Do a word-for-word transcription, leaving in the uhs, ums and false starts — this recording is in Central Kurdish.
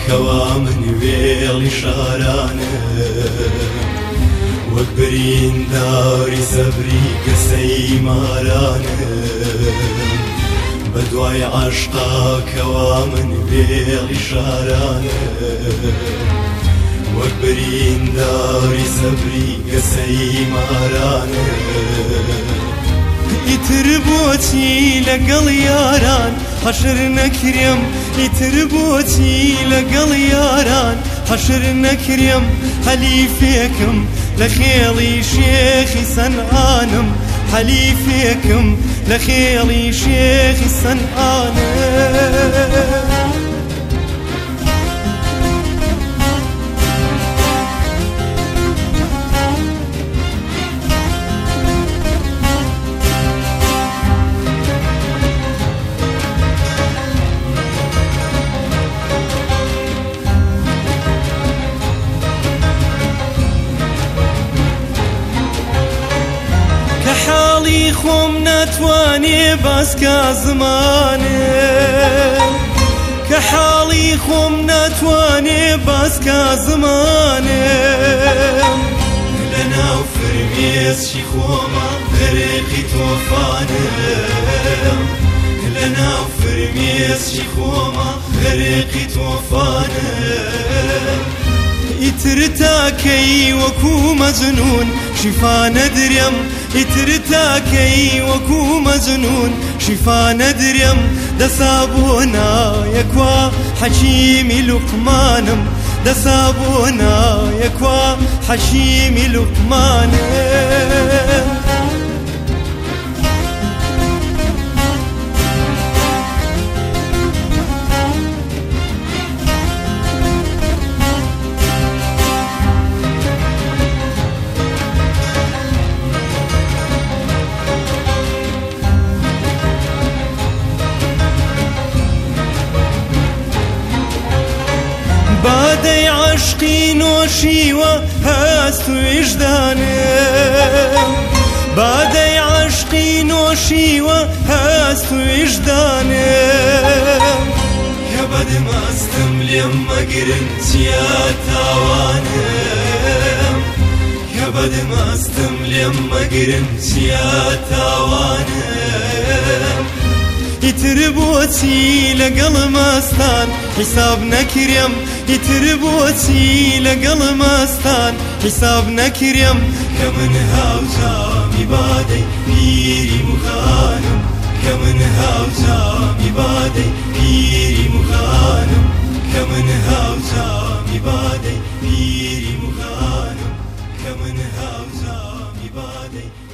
کەوا من وێڵی شارانە وەک برینداری سەبری کەسەی مارانە بە دوای عاشقا کەوا من وێڵی شارانە وەک برینداری سەبری کەسەی مارانە ئیتر بۆچی لەگەڵ یاران حەشر نەکرێم ئیتر بۆچی لەگەڵ یاران حەشر نەکرێم حەلیفێکم لە خێڵی شێخی سەنعانم حەلیفێکم لە خێڵی شێخی سەنعانم حاڵی خۆم ناتوانێ باسکە زمانێ کە حاڵی خۆم ناتوانێ باسکە زمانێ لەناو فرمێسکی خۆمە غەرقی تۆفانم لەناو فرمێسکی خۆمە غەرقی تۆفانم ئیتر تاکەی وەکو مەجنون شیفا نەدرێم ئیتر تاکەی وەکو مەجنون شیفا نەدرێم دەسا بۆ نایەکوا حەکیمی لوقمانم دەسا بۆ نایەکوا حەکیمی لوقمانم بادەی عاشقی نۆشیوە هەست و ویژدانم بادەی عاشقی نۆشیوە هەست و ویژدانم کە بەدمەستم لێم مەگرن چیا تاوانم کە بەدمەستم لێم مەگرن چیا تاوانم ئیتر بۆچی لەگەڵ مەستان حیساب نەکرێم ئیتر بۆچی لەگەڵ مەستان حیساب نەکرێم کە من هاوجامی بادەی پیری موخانم کە من هاوجامی بادەی پیری موخانم کە من هاوجامی بادەی پیری موخانم کە من هاوجامی بادەی